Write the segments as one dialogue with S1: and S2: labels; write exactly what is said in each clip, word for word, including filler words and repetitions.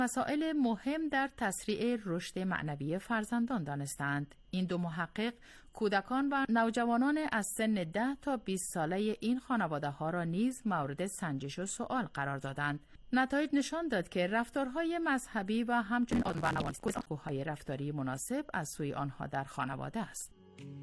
S1: مسائل مهم در تسریع رشد معنوی فرزندان دانستند. این دو محقق کودکان و نوجوانان از سن ده تا بیست ساله این خانواده ها را نیز مورد سنجش و سؤال قرار دادند. نتایج نشان داد که رفتارهای مذهبی و همچنین آدم و نوازگوهای رفتاری مناسب از سوی آنها در خانواده است.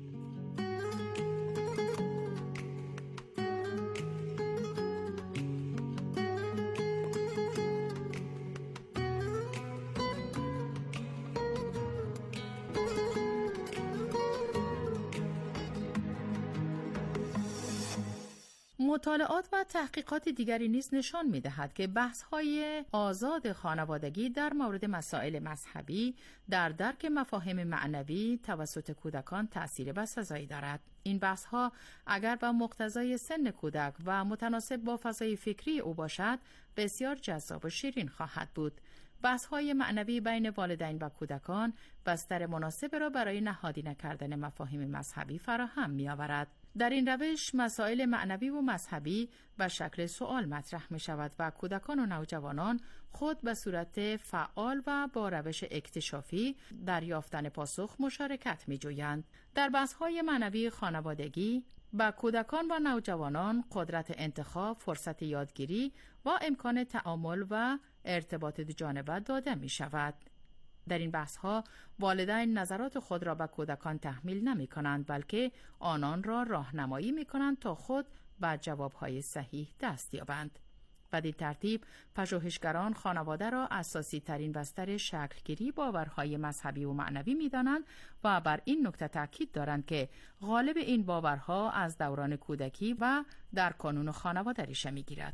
S1: مطالعات و تحقیقات دیگری نیز نشان می‌دهد که بحث‌های آزاد خانوادگی در مورد مسائل مذهبی در درک مفاهیم معنوی توسط کودکان تأثیر بسزایی دارد. این بحث‌ها اگر با مقتضای سن کودک و متناسب با فضای فکری او باشد، بسیار جذاب و شیرین خواهد بود. بحث‌های معنوی بین والدین و کودکان بستر مناسب را برای نهادی نکردن مفاهیم مذهبی فراهم می‌آورد. در این روش مسائل معنوی و مذهبی به شکل سوال مطرح می شود و کودکان و نوجوانان خود به صورت فعال و با روش اکتشافی در یافتن پاسخ مشارکت می جویند. در بحث‌های معنوی خانوادگی به کودکان و نوجوانان قدرت انتخاب، فرصت یادگیری و امکان تعامل و ارتباط دوجانبه داده می شود. در این بحث‌ها والدین نظرات خود را به کودکان تحمیل نمی کنند، بلکه آنان را راهنمایی می کنند تا خود به جوابهای صحیح دست یابند. بدین ترتیب پژوهشگران خانواده را اساسی ترین بستر شکلگیری باورهای مذهبی و معنوی می دانند و بر این نکته تاکید دارند که غالب این باورها از دوران کودکی و در کانون خانواده ریشه می گیرد.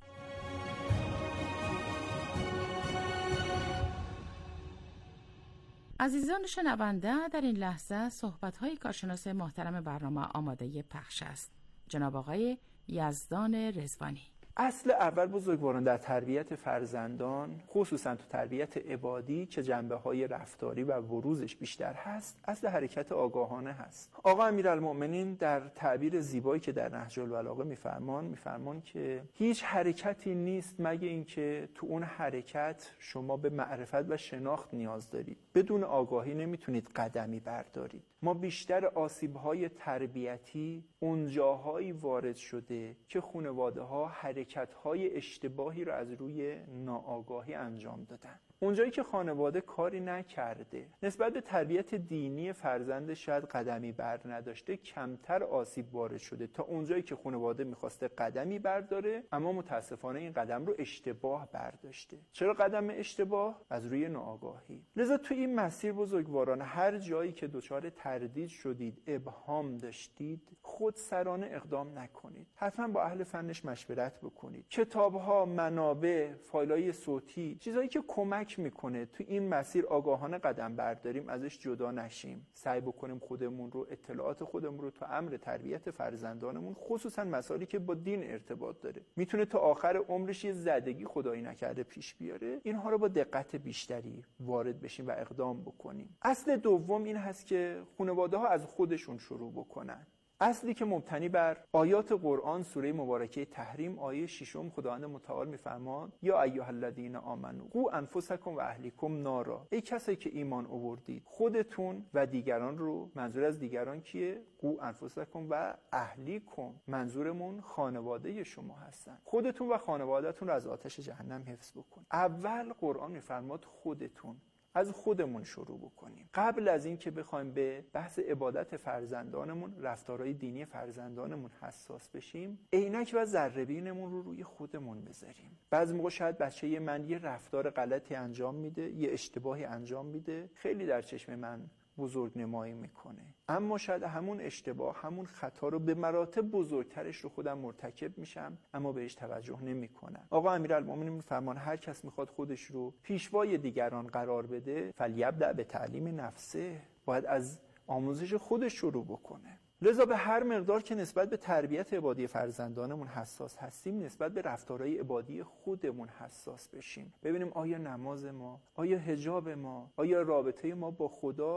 S1: عزیزان شنونده، در این لحظه صحبت‌های کارشناس محترم برنامه آماده پخش است. جناب آقای یزدان رضوانی.
S2: اصل اول بزرگواران در تربیت فرزندان، خصوصا تو تربیت عبادی که جنبه‌های رفتاری و بروزش بیشتر هست، اصل حرکت آگاهانه هست. آقا امیرالمؤمنین در تعبیر زیبایی که در نهج البلاغه میفرمان میفرمان که هیچ حرکتی نیست مگه اینکه تو اون حرکت شما به معرفت و شناخت نیاز دارید. بدون آگاهی نمیتونید قدمی بردارید. ما بیشتر آسیب‌های تربیتی اون جاهایی وارد شده که خانواده‌ها حرکت‌های اشتباهی را از روی ناآگاهی انجام دادن. اونجایی که خانواده کاری نکرده نسبت به تربیت دینی فرزند شاید قدمی بر نداشته، کمتر آسیب وارد شده تا اونجایی که خانواده میخواسته قدمی برداره اما متاسفانه این قدم رو اشتباه برداشته. چرا قدم اشتباه؟ از روی ناآگاهی. لذا تو این مسیر بزرگواران هر جایی که دچار تردید شدید، ابهام داشتید، خودسرانه اقدام نکنید. حتما با اهل فنش مشورت بکنید. کتاب‌ها، منابع، فایل‌های صوتی، چیزایی که کمک میکنه تو این مسیر آگاهانه قدم برداریم ازش جدا نشیم. سعی بکنیم خودمون رو، اطلاعات خودمون رو تو امر تربیت فرزندانمون، خصوصا مسائلی که با دین ارتباط داره، میتونه تا آخر عمرش یه زدگی خدایی نکرده پیش بیاره، اینها رو با دقت بیشتری وارد بشیم و اقدام بکنیم. اصل دوم این هست که خانواده‌ها از خودشون شروع بکنن. اصلی که مبتنی بر آیات قرآن، سوره مبارکه تحریم آیه ششم، خداوند متعال میفرماد یا ایها الذین آمنو قوا انفسکم و اهلیکم نارا. ای کسایی که ایمان آوردید خودتون و دیگران رو، منظور از دیگران کیه؟ قوا انفسکم و اهلیکم، منظورمون خانواده شما هستن. خودتون و خانوادهتون رو از آتش جهنم حفظ بکن. اول قرآن میفرماد خودتون، از خودمون شروع بکنیم. قبل از این که بخوایم به بحث عبادت فرزندانمون، رفتارهای دینی فرزندانمون حساس بشیم، عینک و ذره‌بینمون رو روی خودمون بذاریم. بعضی موقع شاید بچه من یه رفتار غلطی انجام میده، یه اشتباهی انجام میده، خیلی در چشم من بزرگ نمایی میکنه، اما شاید همون اشتباه، همون خطا رو به مراتب بزرگترش رو خودم مرتکب میشم اما بهش توجه نمیکنم. آقا امیرالمومنین میفرمان هر کس میخواد خودش رو پیشوای دیگران قرار بده، فلیبدأ به تعلیم نفسه، باید از آموزش خودش شروع بکنه. لذا به هر مقدار که نسبت به تربیت عبادی فرزندانمون حساس هستیم، نسبت به رفتارهای عبادی خودمون حساس بشیم. ببینیم آیا نماز ما، آیا حجاب ما، آیا رابطه ما با خدا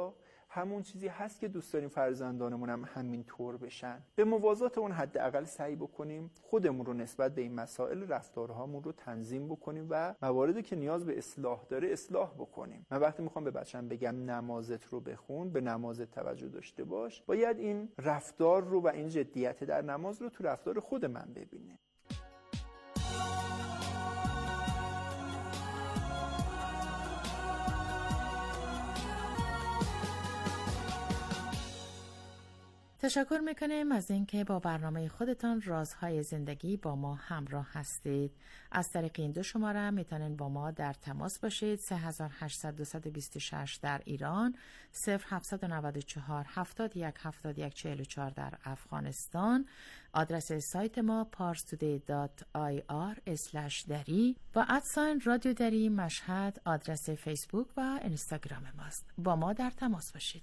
S2: همون چیزی هست که دوست داریم فرزندانمون هم همین طور بشن. به موازات اون حداقل سعی بکنیم خودمون رو نسبت به این مسائل رفتارهامون رو تنظیم بکنیم و مواردی که نیاز به اصلاح داره اصلاح بکنیم. من وقتی میخوام به بچه‌م بگم نمازت رو بخون، به نمازت توجه داشته باش، باید این رفتار رو و این جدیت در نماز رو تو رفتار خود من ببینه.
S1: تشکر میکنیم از اینکه با برنامه خودتان رازهای زندگی با ما همراه هستید. از طریق این دو شماره میتونین با ما در تماس باشید. سه هزار و هشتصد و بیست و شش در ایران، صفر هفت نه چهار هفتاد و یک هفتاد و یک چهل و چهار در افغانستان. آدرس سایت ما پارس تودی دات آی آر اسلش دری و ادساین رادیو دری مشهد آدرس فیسبوک و اینستاگرام ماست. با ما در تماس باشید.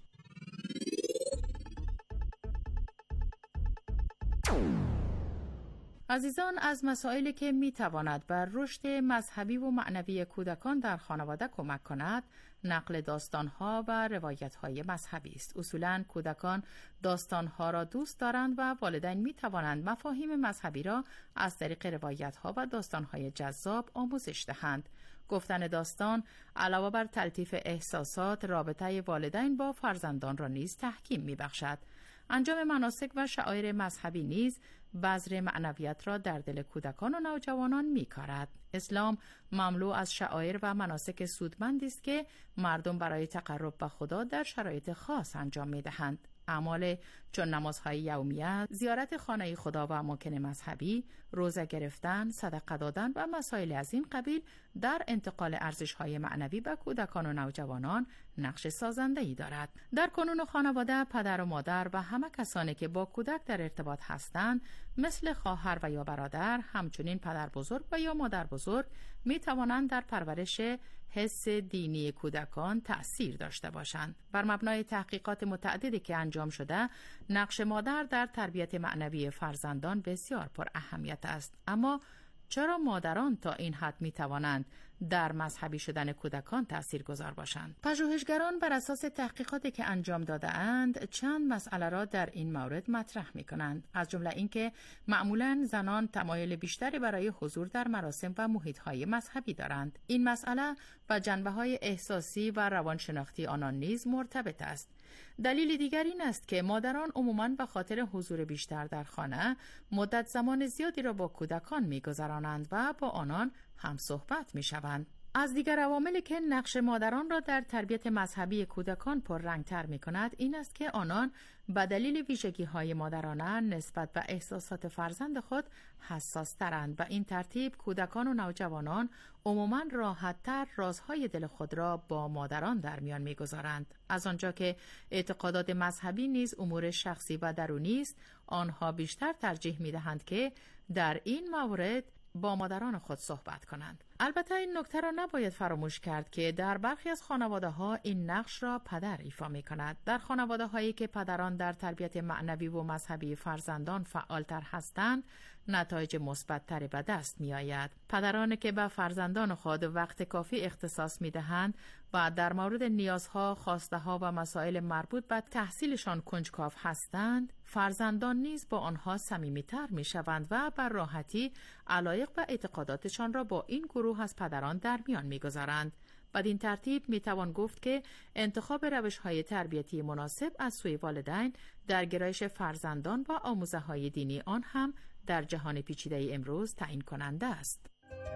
S1: عزیزان، از مسائلی که می تواند بر رشد مذهبی و معنوی کودکان در خانواده کمک کند، نقل داستان‌ها و روایت‌های مذهبی است. اصولاً کودکان داستان‌ها را دوست دارند و والدین می توانند مفاهیم مذهبی را از طریق روایت‌ها و داستان‌های جذاب آموزش دهند. گفتن داستان علاوه بر تلطیف احساسات، رابطه والدین با فرزندان را نیز تحکیم می‌بخشد. انجام مناسک و شعائر مذهبی نیز بذر معنویت را در دل کودکان و نوجوانان می‌کارد. اسلام مملو از شعائر و مناسک سودمندی است که مردم برای تقرب به خدا در شرایط خاص انجام می‌دهند. اعمال چون نمازهای یومیه، زیارت خانه خدا و اماکن مذهبی، روزه گرفتن، صدقه دادن و مسائل از این قبیل در انتقال ارزش‌های معنوی به کودکان و نوجوانان نقش سازنده‌ای دارد. در کنون خانواده پدر و مادر و همه کسانی که با کودک در ارتباط هستند، مثل خواهر و یا برادر، همچنین پدر بزرگ و یا مادر بزرگ می توانند در پرورش حس دینی کودکان تأثیر داشته باشند. بر مبنای تحقیقات متعددی که انجام شده، نقش مادر در تربیت معنوی فرزندان بسیار پر اهمیت است. اما چرا مادران تا این حد می توانند در مذهبی شدن کودکان تاثیرگذار باشند؟ پژوهشگران بر اساس تحقیقاتی که انجام داده اند چند مسئله را در این مورد مطرح می کنند. از جمله اینکه معمولاً زنان تمایل بیشتری برای حضور در مراسم و محیط‌های مذهبی دارند. این مسئله با جنبه‌های احساسی و روانشناختی آنان نیز مرتبط است. دلیل دیگر این است که مادران عموماً به خاطر حضور بیشتر در خانه مدت زمان زیادی را با کودکان می‌گذرانند و با آنان هم صحبت می‌شوند. از دیگر عواملی که نقش مادران را در تربیت مذهبی کودکان پررنگ‌تر می‌کند این است که آنان به دلیل ویژگی‌های مادرانه نسبت به احساسات فرزند خود حساس‌ترند. به این ترتیب کودکان و نوجوانان عموماً راحت‌تر رازهای دل خود را با مادران در میان می‌گذارند. از آنجا که اعتقادات مذهبی نیز امور شخصی و درونی است، آنها بیشتر ترجیح می‌دهند که در این مورد با مادران خود صحبت کنند. البته این نکته را نباید فراموش کرد که در برخی از خانواده‌ها این نقش را پدر ایفا می‌کند. در خانواده‌هایی که پدران در تربیت معنوی و مذهبی فرزندان فعالتر هستند، نتایج مثبت‌تری به دست می‌آید. پدرانی که به فرزندان خود وقت کافی اختصاص می‌دهند و در مورد نیازها، خواسته‌ها و مسائل مربوط به تحصیلشان کنجکاو هستند، فرزندان نیز با آنها صمیمیتر می‌شوند و بر راحتی علایق و اعتقاداتشان را با این گروه از پدران در میان می‌گذارند. بدین ترتیب میتوان گفت که انتخاب روش‌های تربیتی مناسب از سوی والدین در گرایش فرزندان و آموزه‌های دینی آن هم در جهان پیچیده امروز تعیین کننده است.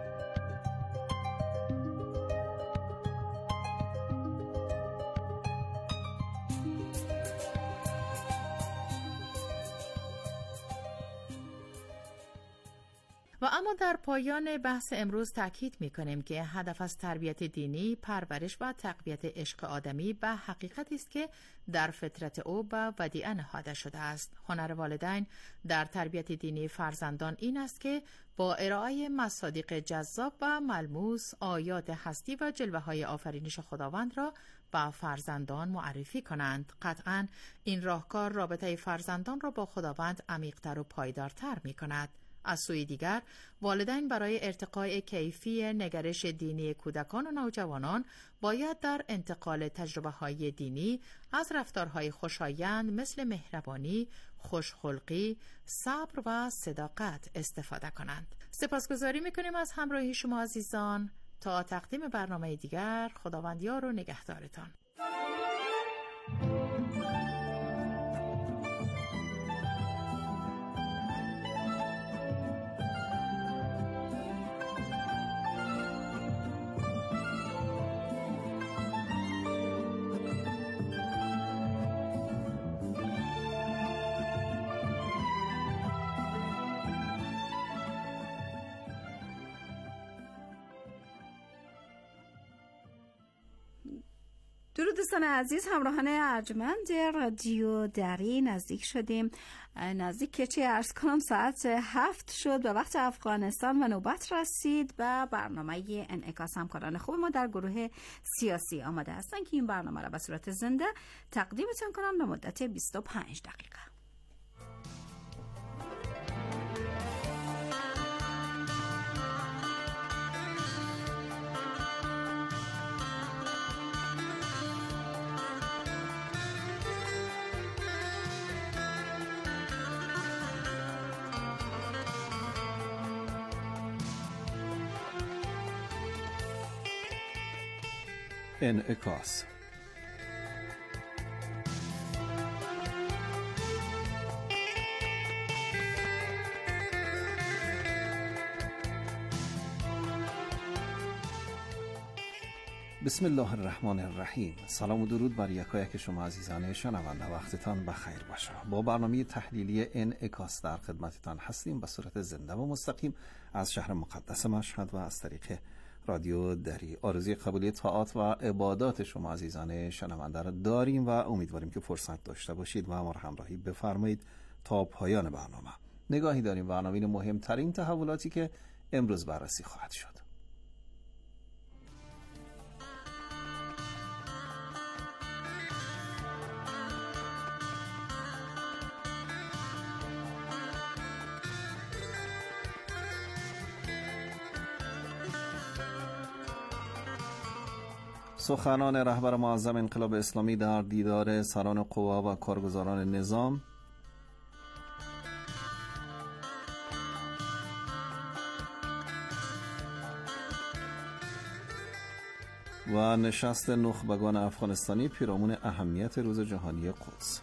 S1: و اما در پایان بحث امروز تاکید می‌کنیم که هدف از تربیت دینی پرورش و تقویت عشق آدمی به حقیقتی است که در فطرت او به ودیعه نهاده شده است. هنر والدین در تربیت دینی فرزندان این است که با ارائه مصادیق جذاب و ملموس آیات هستی و جلوه‌های آفرینش خداوند را با فرزندان معرفی کنند. قطعاً این راهکار رابطه فرزندان را با خداوند عمیق‌تر و پایدارتر می‌کند. از سوی دیگر والدین برای ارتقاء کیفی نگرش دینی کودکان و نوجوانان باید در انتقال تجربه‌های دینی از رفتارهای خوشایند مثل مهربانی، خوشخلقی، صبر و صداقت استفاده کنند. سپاسگزاری می‌کنیم از همراهی شما عزیزان. تا تقدیم برنامه دیگر، خداوند یار و نگهدارتان.
S3: درود دوستان عزیز، همراهان ارجمند رادیو دری، نزدیک شدیم نزدیک که چه عرض کنم ساعت هفت شد و وقت افغانستان و نوبت رسید و برنامه انعکاس. همکاران خوب ما در گروه سیاسی آماده هستن که این برنامه را به صورت زنده تقدیمتون کنم به مدت بیست و پنج دقیقه.
S4: انعکاس. بسم الله الرحمن الرحیم. سلام و درود بر یکایک شما عزیزان شنونده، وقتتان بخیر باشه. با برنامه تحلیلی انعکاس در خدمتتان هستیم به صورت زنده و مستقیم از شهر مقدس مشهد و از طریق رادیو دری. آرزوی قبولی طاعات و عبادات شما عزیزان شنونده را داریم و امیدواریم که فرصت داشته باشید و ما را همراهی بفرمایید تا پایان برنامه. نگاهی داریم به عناوین مهمترین تحولاتی که امروز بررسی خواهد شد. سخنان رهبر معظم انقلاب اسلامی در دیدار سران قوا و کارگزاران نظام، و نشست نخبگان افغانستانی پیرامون اهمیت روز جهانی قدس.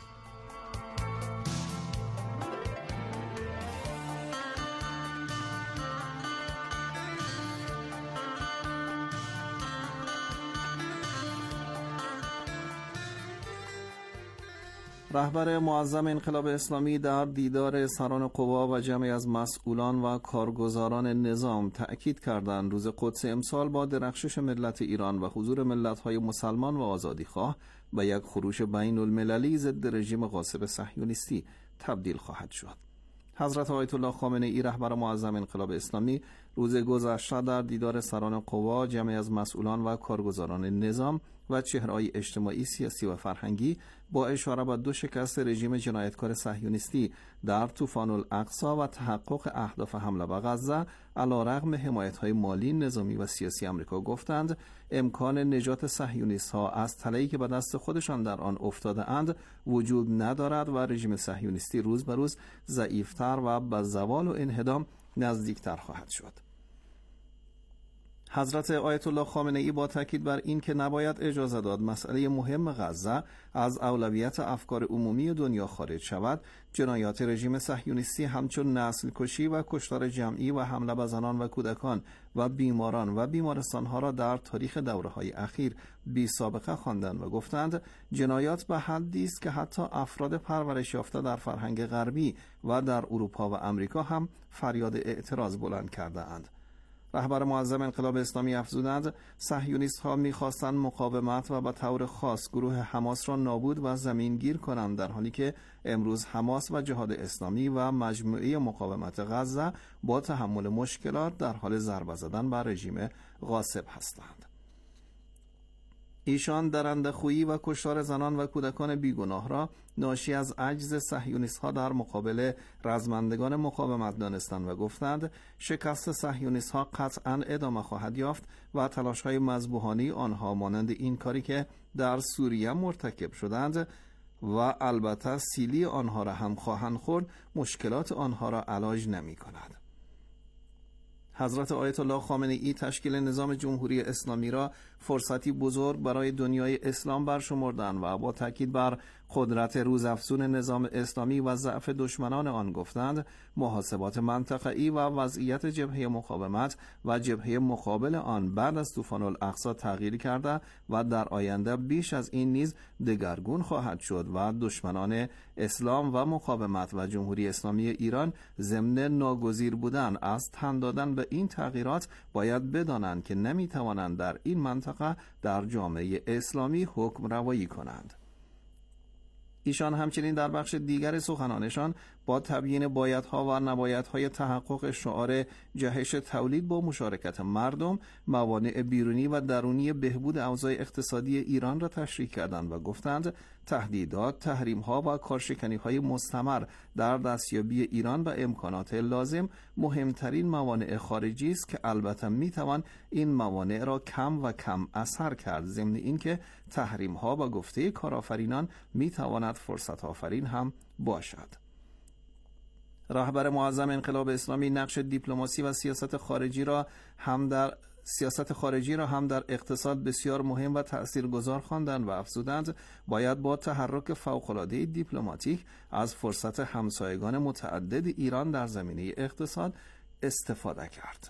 S4: رهبر معظم انقلاب اسلامی در دیدار سران قوا و جمعی از مسئولان و کارگزاران نظام تأکید کردند روز قدس امسال با درخشش ملت ایران و حضور ملت‌های مسلمان و آزادیخواه به یک خروش بین المللی ضد رژیم غاصب صهیونیستی تبدیل خواهد شد. حضرت آیت الله خامنه ای رهبر معظم انقلاب اسلامی روز گذشته در دیدار سران قوا جمعی از مسئولان و کارگزاران نظام و چهره‌های اجتماعی، سیاسی و فرهنگی با اشاره به دو شکست رژیم جنایتکار صهیونیستی در طوفان الاقصی و تحقق اهداف حمله به غزه علیرغم حمایت‌های مالی، نظامی و سیاسی آمریکا گفتند امکان نجات صهیونیست‌ها از تله‌ای که به دست خودشان در آن افتاده اند وجود ندارد و رژیم صهیونیستی روز به روز ضعیف‌تر و به زوال و انهدام نزدیکتر خواهد شد. حضرت آیت الله خامنه ای با تاکید بر این که نباید اجازه داد مسئله مهم غزه از اولویت افکار عمومی دنیا خارج شود، جنایات رژیم صهیونیستی همچون نسل کشی و کشتار جمعی و حمله به زنان و کودکان و بیماران و بیمارستانها را در تاریخ دوره‌های اخیر بی سابقه خواندند و گفتند جنایات به حدی است که حتی افراد پرورش یافته در فرهنگ غربی و در اروپا و امریکا هم فریاد اعتراض بلند کرده اند. رهبر معظم انقلاب اسلامی افزودند صهیونیست ها می‌خواستند مقاومت و به طور خاص گروه حماس را نابود و زمینگیر کنند، در حالی که امروز حماس و جهاد اسلامی و مجموعه مقاومت غزه با تحمل مشکلات در حال ضربه زدن بر رژیم غاصب هستند. ایشان درنده‌خویی و کشتار زنان و کودکان بیگناه را ناشی از عجز صهیونیست‌ها در مقابل رزمندگان مقاومت دانستند و گفتند شکست صهیونیست‌ها قطعاً ادامه خواهد یافت و تلاش‌های مذبوحانه آنها مانند این کاری که در سوریه مرتکب شدند و البته سیلی آنها را هم خواهند خورد مشکلات آنها را علاج نمی‌کند. حضرت آیت الله خامنه‌ای تشکیل نظام جمهوری اسلامی را فرصتی بزرگ برای دنیای اسلام برشمردند و با تاکید بر قدرت روزافزون نظام اسلامی و ضعف دشمنان آن گفتند محاسبات منطقه‌ای و وضعیت جبهه مقاومت و جبهه مقابل آن بعد از طوفان الاقصی تغییر کرده و در آینده بیش از این نیز دگرگون خواهد شد و دشمنان اسلام و مقاومت و جمهوری اسلامی ایران ضمن ناگزیر بودن از تن دادن به این تغییرات باید بدانند که نمیتوانند در این منطقه در جامعه اسلامی حکم روایی کنند. ایشان همچنین در بخش دیگر سخنانشان با تبیین بایدها و نبایدهای تحقق شعار جهش تولید با مشارکت مردم موانع بیرونی و درونی بهبود اوضاع اقتصادی ایران را تشریح کردند و گفتند تهدیدات، تحریم‌ها و کارشکنی‌های مستمر در دستیابی ایران به امکانات لازم مهمترین موانع خارجی است که البته می‌توان این موانع را کم و کم اثر کرد، ضمن اینکه تحریم‌ها به گفته کارآفرینان می‌تواند فرصت آفرین هم باشد. رهبر معظم انقلاب اسلامی نقش دیپلماسی و سیاست خارجی را هم در سیاست خارجی را هم در اقتصاد بسیار مهم و تأثیرگذار خواندند و افزودند باید با تحرک فوق‌العاده دیپلماتیک از فرصت همسایگان متعدد ایران در زمینه اقتصاد استفاده کرد.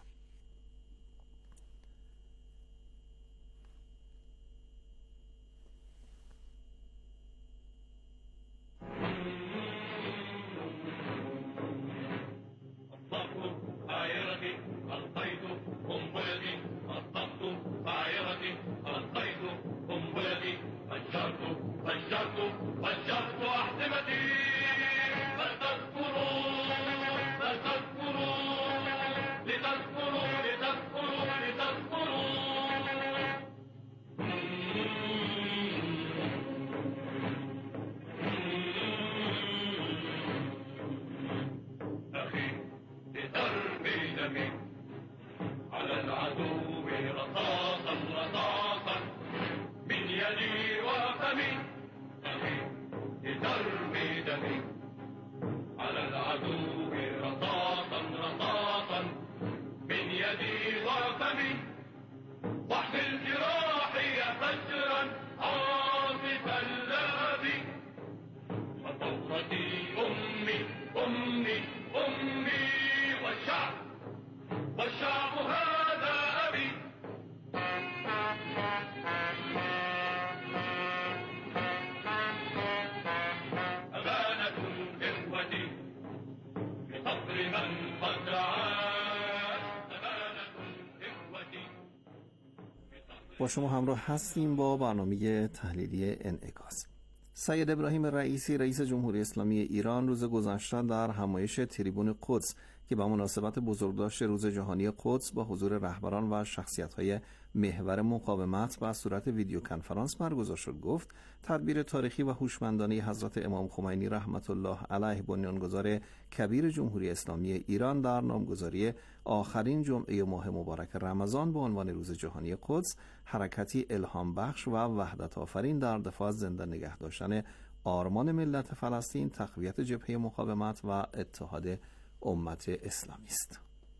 S4: با شما همراه هستیم با برنامه تحلیلی انعکاس. سید ابراهیم رئیسی رئیس جمهوری اسلامی ایران روز گذشته در همایش تریبون قدس که به مناسبت بزرگداشت روز جهانی قدس با حضور رهبران و شخصیت‌های محور مقاومت و صورت ویدیو کنفرانس برگزار شد گفت تدبیر تاریخی و هوشمندانه حضرت امام خمینی رحمت الله علیه بنیانگذار کبیر جمهوری اسلامی ایران در نامگذاری آخرین جمعه ماه مبارک رمضان به عنوان روز جهانی قدس حرکتی الهام بخش و وحدت آفرین در دفاع از زنده نگه داشتن آرمان ملت فلسطین، تقویت جبهه مقاومت و اتحاد امت اسلامی است.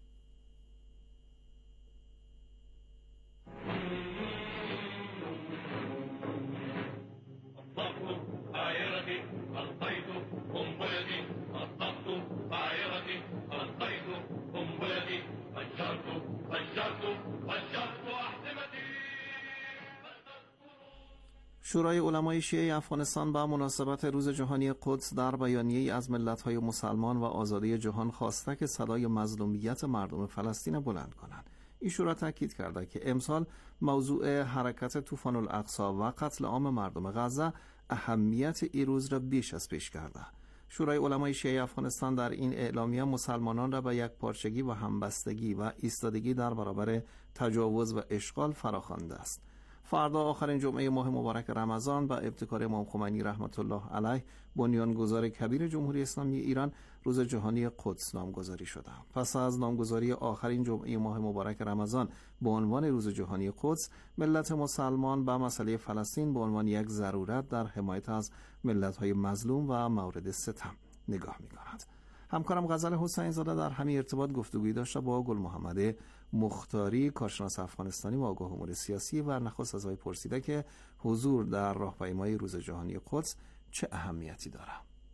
S4: شورای علمای شیعه افغانستان با مناسبت روز جهانی قدس در بیانیه‌ای از ملت‌های مسلمان و آزادی جهان خواسته که صدای مظلومیت مردم فلسطین بلند کنند. این شورا تاکید کرده که امسال موضوع حرکت طوفان الاقصی و قتل عام مردم غزه اهمیت این روز را بیش از پیش کرده. شورای علمای شیعه افغانستان در این اعلامیه مسلمانان را به یک پارچگی و همبستگی و ایستادگی در برابر تجاوز و اشغال فراخوانده است. فردا آخرین جمعه ماه مبارک رمضان و ابتکار امام خمینی رحمت الله علیه بنیانگذار کبیر جمهوری اسلامی ایران روز جهانی قدس نامگذاری شده. پس از نامگذاری آخرین جمعه ماه مبارک رمضان به عنوان روز جهانی قدس، ملت مسلمان به مسئله فلسطین به عنوان یک ضرورت در حمایت از ملت‌های مظلوم و مورد ستم نگاه می‌کند. همکارم غزل حسین زاده در همین ارتباط گفتگویی داشته با گل محمد مختاری، کارشناس افغانستانی و آگاه امور سیاسی، و نخست از وی پرسیده که حضور در راهپیمایی روز جهانی قدس چه اهمیتی داره؟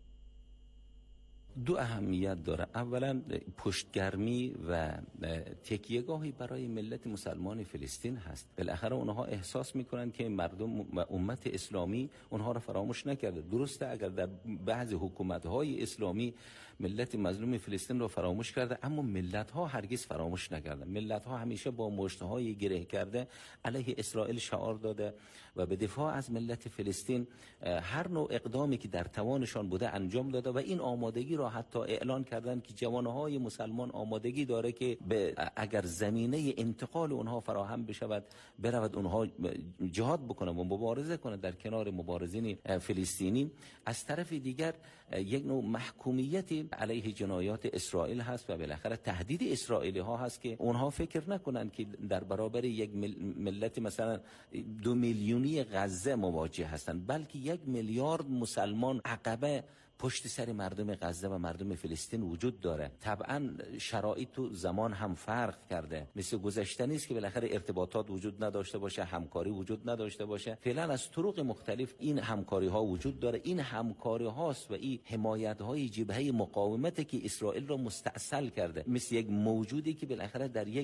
S5: دو اهمیت داره. اولا پشتگرمی و تکیهگاهی برای ملت مسلمان فلسطین هست. بالاخره اونها احساس میکنن که مردم و امت اسلامی اونها را فراموش نکرده. درسته اگر در بعض حکومت‌های اسلامی ملت مظلوم فلسطین را فراموش کرده، اما ملت‌ها هرگز فراموش نکردن. ملت‌ها همیشه با مشت‌های گره کرده علیه اسرائیل شعار داده و به دفاع از ملت فلسطین هر نوع اقدامی که در توانشان بوده انجام داده و این آمادگی را حتی اعلان کردن که جوانهای مسلمان آمادگی داره که اگر زمینه انتقال اونها فراهم بشود برود اونها جهاد بکنه و مبارزه کنه در کنار مبارزین فلسطینی. از طرف دیگر یک نوع محکومیتی علیه جنایات اسرائیل هست و بالاخره تهدید اسرائیلی ها هست که اونها فکر نکنن که در برابر یک ملت مثلا دو میلیونی غزه مواجه هستند، بلکه یک میلیارد مسلمان عقبه پشت سر مردم غزه و مردم فلسطین وجود داره. طبعا شرایط و زمان هم فرق کرده، مثل گذشته نیست که بالاخره ارتباطات وجود نداشته باشه، همکاری وجود نداشته باشه. فعلا از طرق مختلف این همکاری ها وجود داره. این همکاری هاست و این حمایت های جبهه مقاومت که اسرائیل را مستأصل کرده، مثل یک موجودی که بالاخره در یک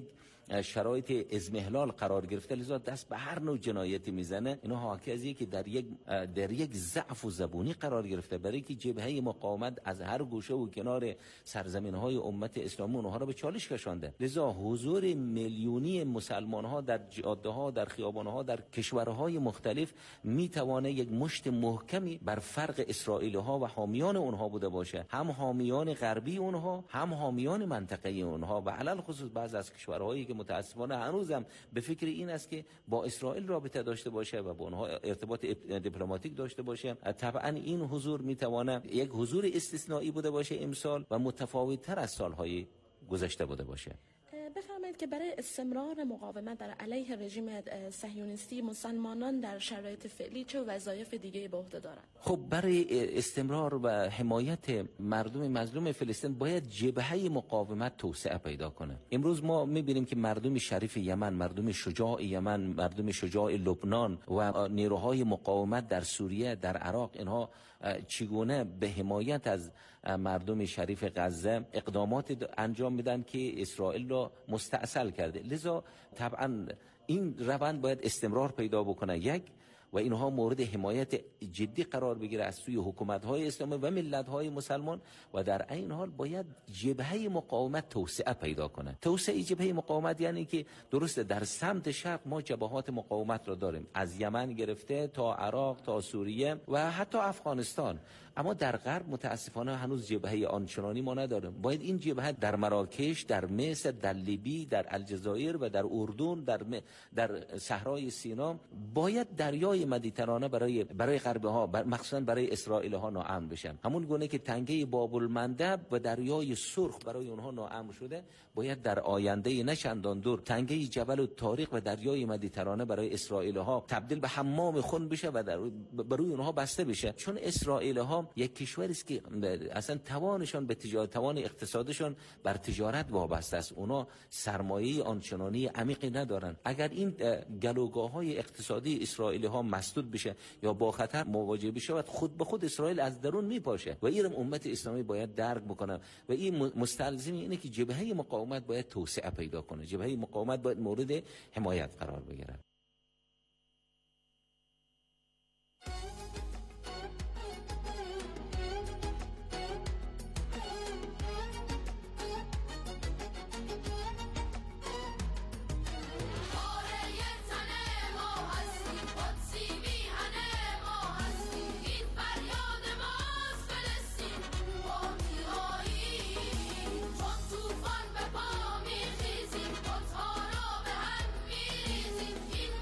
S5: شرایط ازمهلال قرار گرفته، لذا دست به هر نوع جنایتی میزنه. اینا حاکی از که در یک در یک ضعف و زبونی قرار گرفته، برای که جبهه مقاومت از هر گوشه و کنار سرزمین‌های امت اسلامی اونها را به چالش کشانده. لذا حضور میلیونی مسلمان‌ها در جاده‌ها، در خیابان‌ها، در کشورهای مختلف میتوانه یک مشت محکمی بر فرق اسرائیلی‌ها و حامیان اونها بوده باشه، هم حامیان غربی اونها، هم حامیان منطقه اونها و علل خصوص بعض از کشورهایی که متاسفانه هنوزم به فکر این است که با اسرائیل رابطه داشته باشه و با اونها ارتباط دیپلماتیک داشته باشه. طبعا این حضور میتوانه یک حضور استثنایی بوده باشه امسال و متفاوت تر از سالهای گذشته بوده باشه.
S6: بفرمایید که برای استمرار مقاومت بر علیه رژیم صهیونیستی مسلمانان در شرایط فعلی چه وظایف دیگه به عهده دارند؟
S5: خب برای استمرار و حمایت مردم مظلوم فلسطین باید جبهه مقاومت توسعه پیدا کنه. امروز ما می‌بینیم که مردم شریف یمن، مردم شجاع یمن، مردم شجاع لبنان و نیروهای مقاومت در سوریه، در عراق، اینها چگونه به حمایت از مردم شریف غزه اقدامات انجام میدن که اسرائیل را مستأصل کرده. لذا طبعا این روند باید استمرار پیدا بکنه یک و اینها مورد حمایت جدی قرار بگیره از سوی حکومت‌های اسلامی و ملت‌های مسلمان و در این حال باید جبهه مقاومت توسعه پیدا کنه. توسعه جبهه مقاومت یعنی که درسته در سمت شرق ما جبهات مقاومت را داریم، از یمن گرفته تا عراق تا سوریه و حتی افغانستان، اما در غرب متاسفانه هنوز جبهه آنچنانی ما نداریم. باید این جبهه در مراکش، در مصر، در لیبی، در الجزایر و در اردن، در م... در صحرای سینا باید دریای مدیترانه برای برای غرب ها، مخصوصا برای اسرائیل ها ناامن بشن. همون گونه که تنگه باب المندب و دریای سرخ برای اونها ناامن شده، باید در آینده نه چندان دور تنگه جبل الطارق و دریای مدیترانه برای اسرائیل ها تبدیل به حمام خون بشه و در برای اونها بسته بشه، چون اسرائیل ها یک کشوری است که اصلا توانشان به تجارت، توان اقتصادشان بر تجارت وابسته است. اونا سرمایه آنچنانی عمیقی ندارن. اگر این گلوگاه‌های اقتصادی اسرائیلی ها مسدود بشه یا با خطر مواجه بشه، خود به خود اسرائیل از درون میپاشه و این امت اسلامی باید درک بکنه و این مستلزم اینه که جبهه مقاومت باید توسعه پیدا کنه. جبهه مقاومت باید مورد حمایت قرار بگیره.
S7: طوفان به پا میخیزیم، خودها را به هم میریزیم. این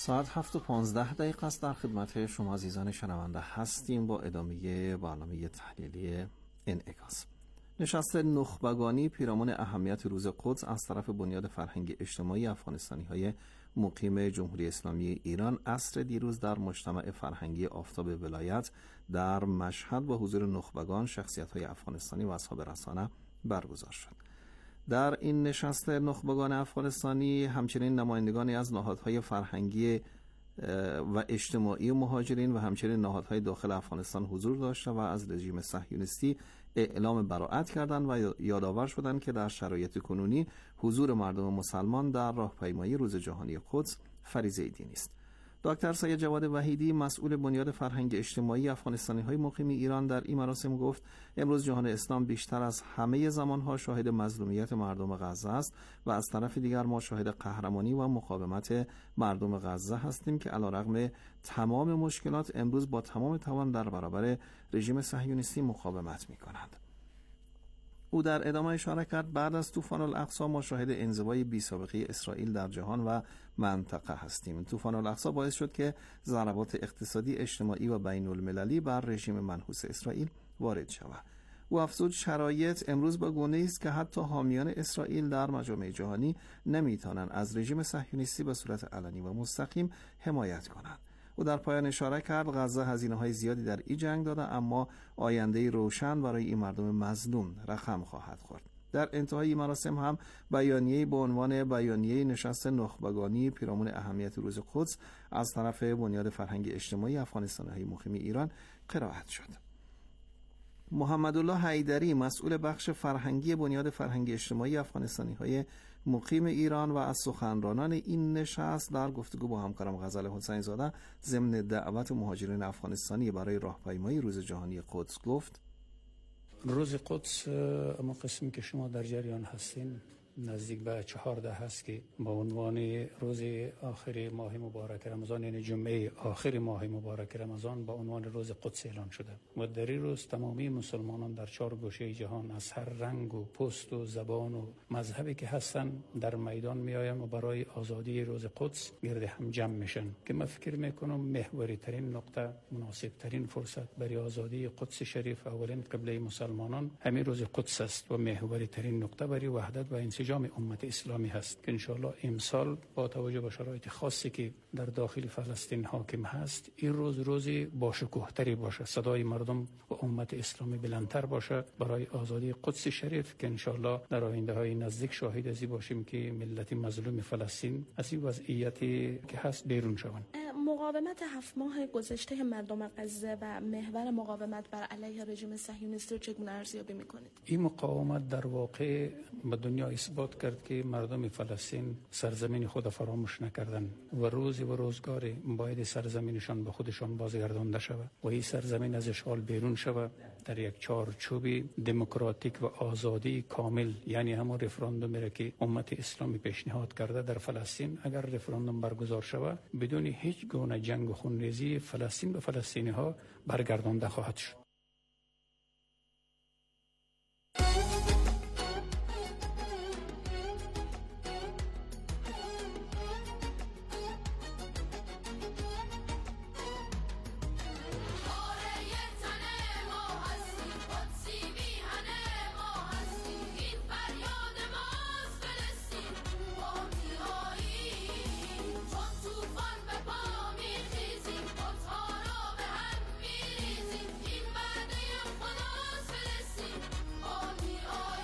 S4: ساعت هفت و پانزده دقیقه است. در خدمت شما عزیزان شنونده هستیم با ادامه برنامه تحلیلی انعکاس. نشست نخبگانی پیرامون اهمیت روز قدس از طرف بنیاد فرهنگ اجتماعی افغانستانی های مقیم جمهوری اسلامی ایران عصر دیروز در مجتمع فرهنگی آفتاب ولایت در مشهد با حضور نخبگان، شخصیت‌های افغانستانی و اصحاب رسانه برگزار شد. در این نشست نخبگان افغانستانی همچنین نمایندگانی از نهادهای فرهنگی و اجتماعی مهاجرین و همچنین نهادهای داخل افغانستان حضور داشته و از رژیم صهیونیستی اعلام براءت کردند و یادآور شدند که در شرایط کنونی حضور مردم مسلمان در راهپیمایی روز جهانی قدس فریضه دینی است. دکتر سید جواد وحیدی مسئول بنیاد فرهنگ اجتماعی افغانستانی‌های مقیم ایران در این مراسم گفت امروز جهان اسلام بیشتر از همه زمانها شاهد مظلومیت مردم غزه است و از طرف دیگر ما شاهد قهرمانی و مقاومت مردم غزه هستیم که علیرغم تمام مشکلات امروز با تمام توان در برابر رژیم صهیونیستی مقاومت می‌کنند. او در ادامه اشاره کرد بعد از طوفان الاقصی ما شاهد انزوای بی‌سابقه اسرائیل در جهان و منطقه هستیم. طوفان الاقصی باعث شد که ضربات اقتصادی، اجتماعی و بین المللی بر رژیم منحوس اسرائیل وارد شود. او افزود شرایط امروز با گونه است که حتی حامیان اسرائیل در مجامع جهانی نمیتوانند از رژیم صهیونیستی به صورت علنی و مستقیم حمایت کنند. او در پایان اشاره کرد غزه هزینه‌های زیادی در این جنگ داده اما آینده روشن برای این مردم مظلوم رقم خواهد خورد. در انتهای مراسم هم بیانیه‌ای به عنوان بیانیه نشست نخبگانی پیرامون اهمیت روز قدس از طرف بنیاد فرهنگ اجتماعی افغانستانی‌های مقیم ایران قرائت شد. محمد الله حیدری مسئول بخش فرهنگی بنیاد فرهنگ اجتماعی افغانستانی‌های مقیم ایران و از سخنرانان این نشست در گفتگو با همکارم غزل حسین زاده ضمن دعوت مهاجرین افغانستانی برای راهپیمایی روز جهانی قدس گفت:
S7: روز قدس اما قسمی که شما در جریان هستین نزدیک به چهارده هست که با عنوان روز آخر ماه مبارک رمضان، یعنی جمعه آخر ماه مبارک رمضان، با عنوان روز قدس اعلان شده و در این روز تمامی مسلمانان در چهار گوشه جهان از هر رنگ و پوست و زبان و مذهبی که هستن در میدان میآیند و برای آزادی روز قدس گرد هم جمع میشن که من فکر میکنم محوری ترین نقطه، مناسب ترین فرصت برای آزادی قدس شریف اولین قبله مسلمانان همین روز قدس است و محوری ترین نقطه برای وحدت و انسجام جامع امت اسلامی هست که انشاءالله امسال با توجه به شرایط خاصی که در داخل فلسطین حاکم هست این روز روزی با شکوه‌تری باشه، صدای مردم و امت اسلامی بلندتر باشه برای آزادی قدس شریف که انشاءالله در آینده های نزدیک شاهد ازی باشیم که ملت مظلوم فلسطین از این وضعیتی که هست بیرون شوند.
S6: مقاومت هفت ماه گذشته مردم غزه و محور مقاومت بر علیه رژیم صهیونیستی رو چگونه ارزیابی می‌کنید؟
S7: این مقاومت در واقع به دنیا اثبات کرد که مردم فلسطین سرزمین خود فراموش نکردن و روزی و روزگاری باید سرزمینشان به خودشان بازگردانده شود و این سرزمین از اشغال بیرون شود در یک چارچوبی دموکراتیک و آزادی کامل، یعنی همون رفراندومی را که امت اسلامی پیشنهاد کرده در فلسطین اگر رفراندوم برگزار شود بدون هیچ گونه جنگ و خونریزی فلسطین به فلسطینی ها برگردانده خواهد شد.
S8: Oh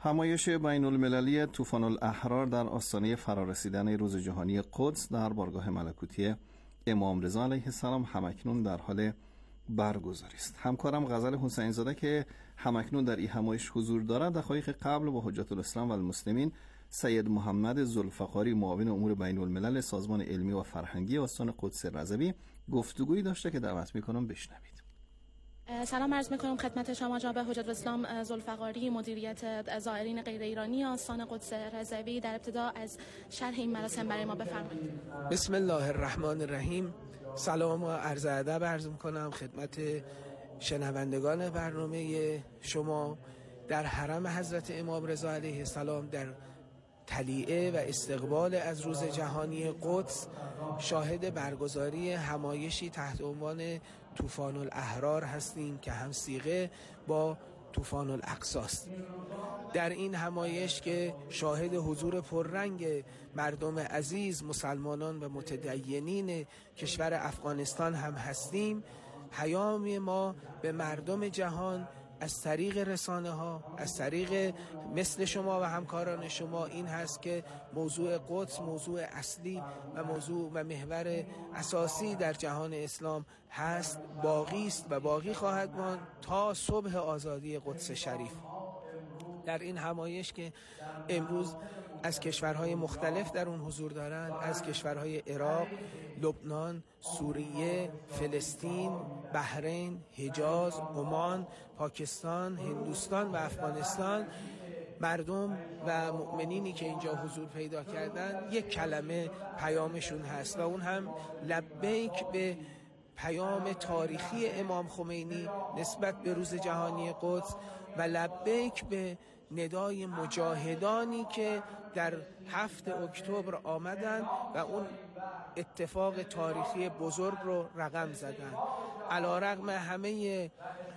S4: همایش بین المللی طوفان الاحرار در آستانه فرارسیدن روز جهانی قدس در بارگاه ملکوتی امام رضا علیه السلام همکنون در حال برگزاری است. همکارم غزل حسین زاده که همکنون در این همایش حضور دارد دقایق قبل با حجت الاسلام و المسلمین سید محمد ذوالفقاری معاون امور بین الملل سازمان علمی و فرهنگی آستان قدس رضوی گفتگویی داشته که دعوت میکنم بشنوید.
S6: سلام عرض میکنم خدمت شما جناب حجت الاسلام ذوالفقاری، مدیریت زائرین غیر ایرانی آستان قدس رضوی. در ابتدا از شرح این مراسم برای ما بفرمایید.
S8: بسم الله الرحمن الرحیم. سلام و عرض ادب عرض میکنم خدمت شنوندگان برنامه شما. در حرم حضرت امام رضا علیه السلام در تلیعه و استقبال از روز جهانی قدس شاهد برگزاری همایشی تحت عنوان طوفان الاحرار هستیم که هم صیغه با طوفان الاقصی است. در این همایش که شاهد حضور پررنگ مردم عزیز، مسلمانان و متدینین کشور افغانستان هم هستیم، پیام ما به مردم جهان از طریق رسانه ها، از طریق مثل شما و همکاران شما این هست که موضوع قدس موضوع اصلی و موضوع و محور اساسی در جهان اسلام هست، باقی است و باقی خواهد ماند تا صبح آزادی قدس شریف. در این همایش که امروز از کشورهای مختلف در اون حضور دارند، از کشورهای عراق، لبنان، سوریه، فلسطین، بحرین، حجاز، عمان، پاکستان، هندوستان و افغانستان، مردم و مؤمنینی که اینجا حضور پیدا کردن یک کلمه پیامشون هست و اون هم لبیک به پیام تاریخی امام خمینی نسبت به روز جهانی قدس و لبیک به ندای مجاهدانی که در هفت اکتبر آمدن و اون اتفاق تاریخی بزرگ رو رقم زدن. علی‌رغم همه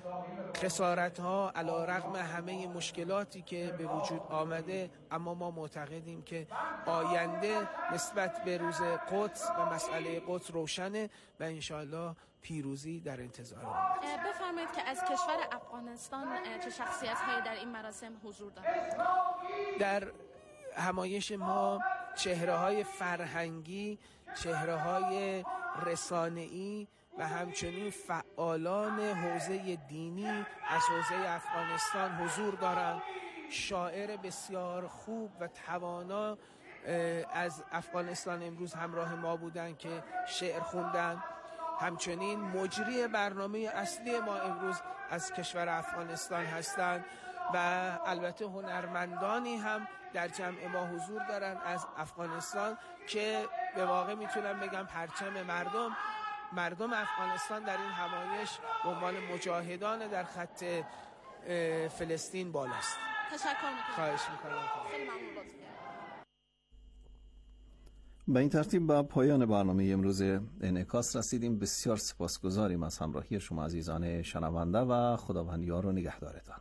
S8: خسارت ها، علی‌رغم همه مشکلاتی که به وجود آمده، اما ما معتقدیم که آینده نسبت به روز قدس و مسئله قدس روشنه و انشاءالله پیروزی در انتظار ما.
S6: بفرمایید که از کشور افغانستان چه شخصیت‌هایی در این مراسم حضور دارند؟
S8: در همایش ما چهره‌های فرهنگی، چهره‌های رسانه‌ای و همچنین فعالان حوزه دینی از حوزه افغانستان حضور دارند. شاعر بسیار خوب و توانا از افغانستان امروز همراه ما بودند که شعر خوندند. همچنین مجری برنامه اصلی ما امروز از کشور افغانستان هستند و البته هنرمندانی هم در جمع ما حضور دارند از افغانستان که به واقع میتونم بگم پرچم مردم مردم افغانستان در این همایش به عنوان مجاهدان در خط فلسطین بالاست.
S6: تشکر میکنم.
S8: خواهش میکنم.
S6: خیلی ممنون. لطفاً.
S4: به این ترتیب به پایان برنامه امروز انعکاس رسیدیم. بسیار سپاسگزاریم از همراهی شما عزیزان شنونده و خداوند یار و نگهدارتان.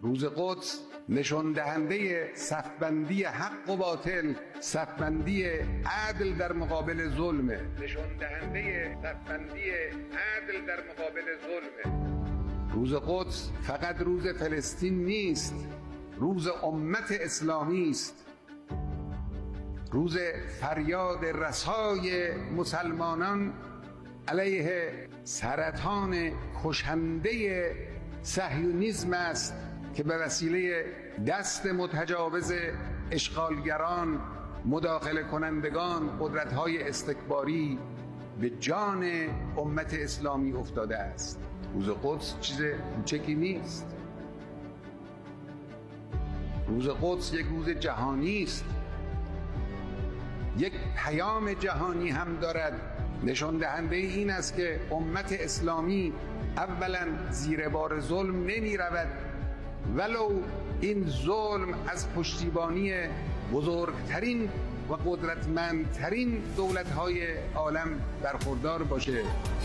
S9: روز قدس نشان دهنده صفبندی حق و باطل، صفبندی عدل در مقابل ظلم، نشان دهنده صفبندی عدل در مقابل ظلم. روز قدس فقط روز فلسطین نیست، روز امت اسلامی است، روز فریاد رسای مسلمانان علیه سرطان کشنده صهیونیسم است که به وسیله دست متجاوز اشغالگران، مداخله کنندگان، قدرت‌های استکباری به جان امت اسلامی افتاده است. روز قدس چیز کوچکی نیست. روز قدس یک روز جهانی است، یک پیام جهانی هم دارد. نشان دهنده این است که امت اسلامی اولا زیر بار ظلم نمی رود، ولو این ظلم از پشتیبانی بزرگترین و قدرتمندترین دولت‌های عالم برخوردار باشه.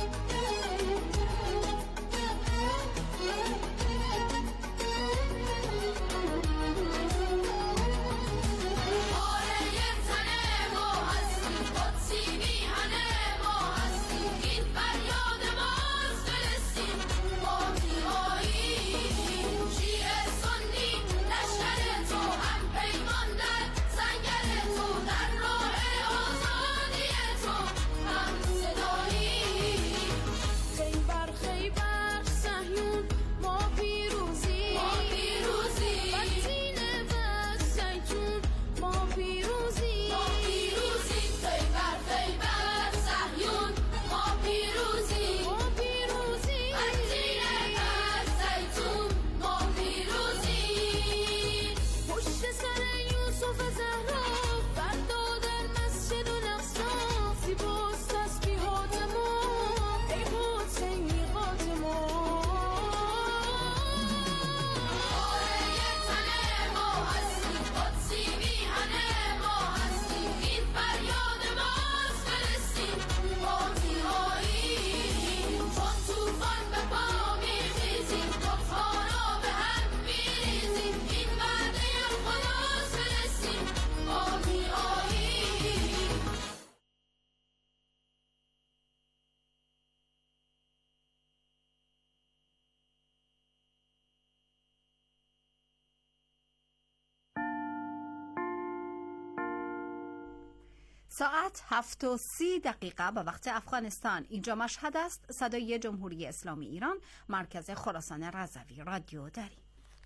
S3: ساعت هفت و سی دقیقه به وقت افغانستان. اینجا مشهد است، صدای جمهوری اسلامی ایران، مرکز خراسان رضوی، رادیو دری.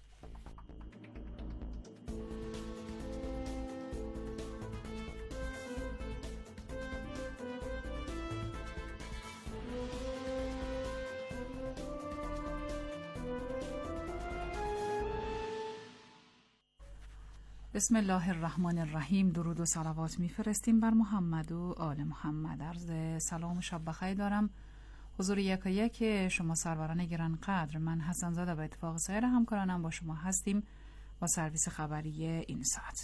S1: بسم الله الرحمن الرحیم. درود و صلوات میفرستیم بر محمد و آل محمد. عرض سلام و شب بخیر دارم حضور یک یک شما سروران گرانقدر. من حسن زاده به اتفاق سایر همکارانم با شما هستیم با سرویس خبری این ساعت.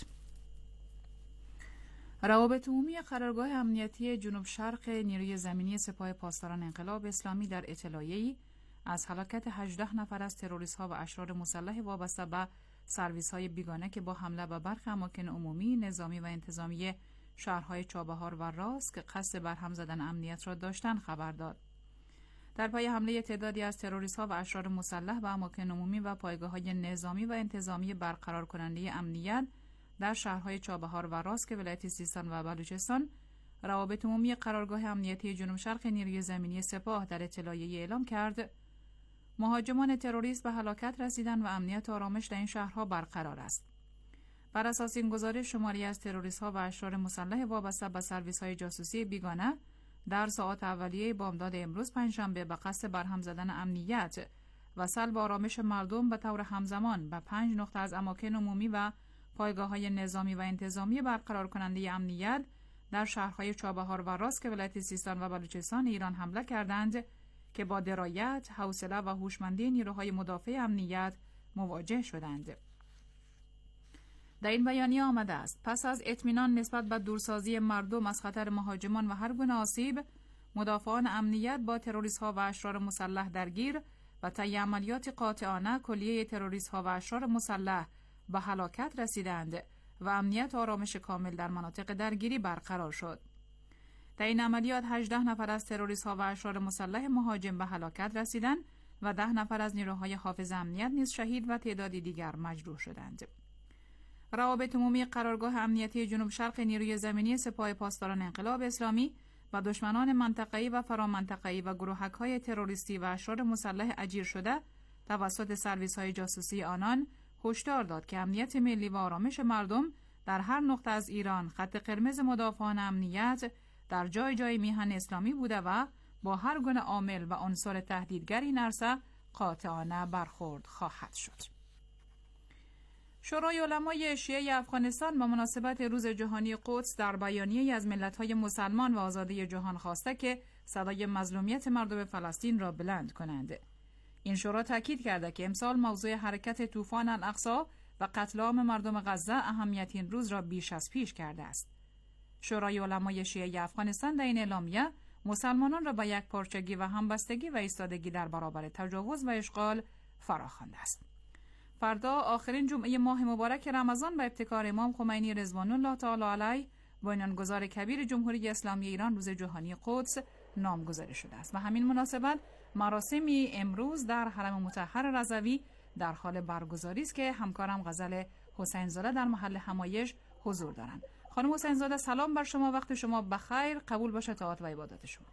S1: روابط عمومی قرارگاه امنیتی جنوب شرق نیروی زمینی سپاه پاسداران انقلاب اسلامی در اطلاعیه‌ای از هلاکت هجده نفر از تروریست‌ها و اشرار مسلح وابسته به سرویس‌های بیگانه که با حمله به برخی اماکن عمومی، نظامی و انتظامی شهرهای چابهار و راست که قصد برهم زدن امنیت را داشتند خبر داد. در پای حمله تعدادی از تروریست‌ها و اشرار مسلح به اماکن عمومی و پایگاه‌های نظامی و انتظامی برقرار کننده امنیت در شهرهای چابهار و راست که ولایت سیستان و بلوچستان، روابط عمومی قرارگاه امنیتی جنوب شرق نیروی زمینی سپاه در اطلاعیه اعلام کرد مهاجمان تروریست به هلاکت رسیدند و امنیت و آرامش در این شهرها برقرار است. بر اساس این گزارش، شماری از تروریست‌ها و اشرار مسلح وابسته به سرویس‌های جاسوسی بیگانه در ساعات اولیه بامداد امروز پنجشنبه به قصد برهم زدن امنیت و سلب آرامش مردم به طور همزمان به پنج نقطه از اماکن عمومی و پایگاه‌های نظامی و انتظامی برقرار کننده امنیت در شهرهای چابهار و راست که ولایت سیستان و بلوچستان ایران حمله کردند که با درایت، حوصله و هوشمندی نیروهای مدافع امنیت مواجه شدند. در این بیانیه آمده است پس از اطمینان نسبت به دورسازی مردم از خطر مهاجمان و هر گونه آسیب، مدافعان امنیت با تروریست‌ها و اشرار مسلح درگیر
S10: و طی عملیات قاطعانه کلیه تروریست‌ها و اشرار مسلح به هلاکت رسیدند و امنیت و آرامش کامل در مناطق درگیری برقرار شد. در این عملیات هجده نفر از تروریست‌ها و اشرار مسلح مهاجم به هلاکت رسیدند و ده نفر از نیروهای حافظ امنیت نیز شهید و تعدادی دیگر مجروح شدند. روابط عمومی قرارگاه امنیتی جنوب شرق نیروی زمینی سپاه پاسداران انقلاب اسلامی و دشمنان منطقه‌ای و فرامنطقه‌ای و گروهک‌های تروریستی و اشرار مسلح اجیر شده توسط سرویس‌های جاسوسی آنان هشدار داد که امنیت ملی و آرامش مردم در هر نقطه از ایران خط قرمز مدافعان امنیت در جای جای میهن اسلامی بوده و با هر گونه عامل و عنصر تهدیدگر این عرصه قاطعانه برخورد خواهد شد. شورای علمای شیعه افغانستان به مناسبت روز جهانی قدس در بیانیه‌ای از ملت‌های مسلمان و آزادی جهان خواسته که صدای مظلومیت مردم فلسطین را بلند کنند. این شورا تاکید کرده که امسال موضوع حرکت طوفان الاقصی و قتل عام مردم غزه اهمیت این روز را بیش از پیش کرده است. شورای علمای شیعه افغانستان در این اعلامیه مسلمانان را به یک پارچگی و همبستگی و ایستادگی در برابر تجاوز و اشغال فراخوانده است. فردا آخرین جمعه ماه مبارک رمضان به ابتکار امام خمینی رضوان الله تعالی علیه بنیانگذار کبیر جمهوری اسلامی ایران روز جهانی قدس نامگذاری شده است و همین مناسبت مراسمی امروز در حرم مطهر رضوی در حال برگزاری است که همکارم غزل حسین زاده در محل همایش حضور دارند. خانم حسین زاده سلام بر شما، وقت شما بخیر، قبول باشه طاعت و عبادت شما.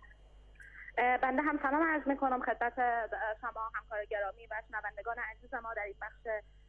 S11: بنده هم سلام عرض میکنم خدمت شما همکار گرامی و شنوندگان عزیز ما در این بخش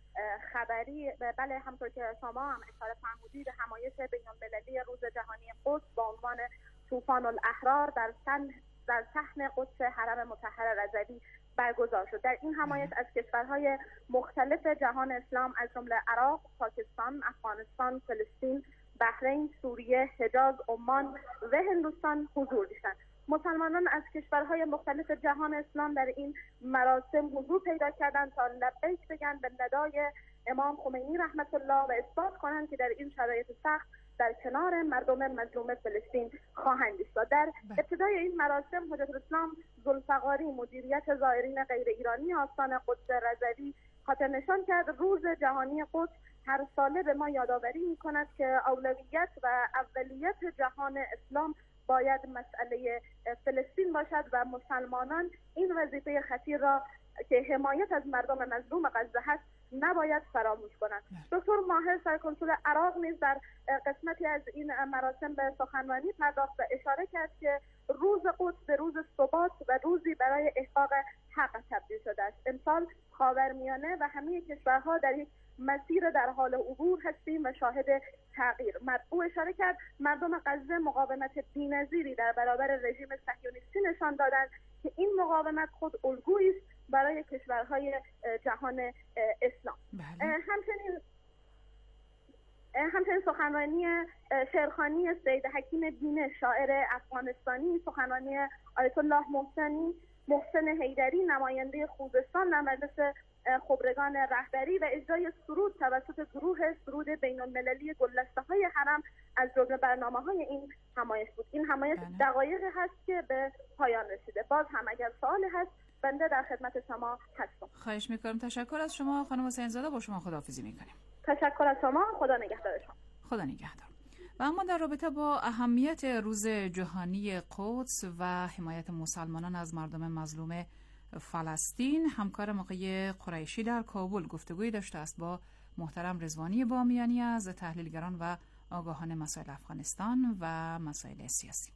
S11: خبری. بله، همطور که شما هم اشاره فرمودید همایش بین‌المللی روز جهانی قدس با عنوان طوفان الاحرار در صحن در صحن قدس حرم مطهر رضوی برگزار شد. در این همایش از کشورهای مختلف جهان اسلام از جمله عراق، پاکستان، افغانستان، فلسطین، بحرین، سوریه، حجاز، عمان و هندوستان حضور داشتند. مسلمانان از کشورهای مختلف جهان اسلام در این مراسم حضور پیدا کردند تا لبیک بگن به ندای امام خمینی رحمت الله و اثبات کنند که در این شرایط سخت در کنار مردم مظلوم فلسطین خواهند ایستاد. در ابتدای این مراسم حجت الاسلام ذوالفقاری مدیریت زائرین غیر ایرانی آستان قدس رضوی خاطر نشان کرد روز جهانی قدس هر ساله به ما یادآوری می‌کند که اولویت و اولیت جهان اسلام باید مسئله فلسطین باشد و مسلمانان این وظیفه خطیر را که حمایت از مردم مظلوم غزه هست نباید فراموش کنند. دکتر ماهر سرکنسول عراق نیز در قسمتی از این مراسم به سخنرانی پرداخت و اشاره کرد که روز قدس به روز ثبات و روزی برای احقاق حق تبدیل شده است. امسال خاورمیانه و همه کشورها در یک مسیر در حال عبور هستیم و شاهد تغییر. او اشاره کرد مردم غزه مقاومت بی‌نظیری در برابر رژیم صهیونیستی نشان دادند که این مقاومت خود الگویی است برای کشورهای جهان اسلام. بله. همچنین همچنین سخنرانی شعرخوانی سید حکیم دین شاعر افغانستانی، سخنرانی آیت الله محسنی محسن حیدری نماینده خوزستان در مجلس خبرگان رهبری و اجرای سرود توسط گروه سرود بین المللی گلدسته‌های حرم از جمله برنامه‌های این همایش بود. این همایش دقایقی هست که به پایان رسیده. باز هم اگر سوالی هست بنده در خدمت شما هستم.
S10: خواهش می‌کنم. تشکر از شما خانم حسین زاده. با شما خداحافظی می‌کنیم.
S11: تشکر از شما. خدا نگهدار شما.
S10: خدا نگهدار. و اما در رابطه با اهمیت روز جهانی قدس و حمایت مسلمانان از مردم مظلوم فلسطین، همکار آقای قریشی در کابل گفتگویی داشته است با محترم رضوانی بامیانی از تحلیلگران و آگاهان مسائل افغانستان و مسائل سیاسی.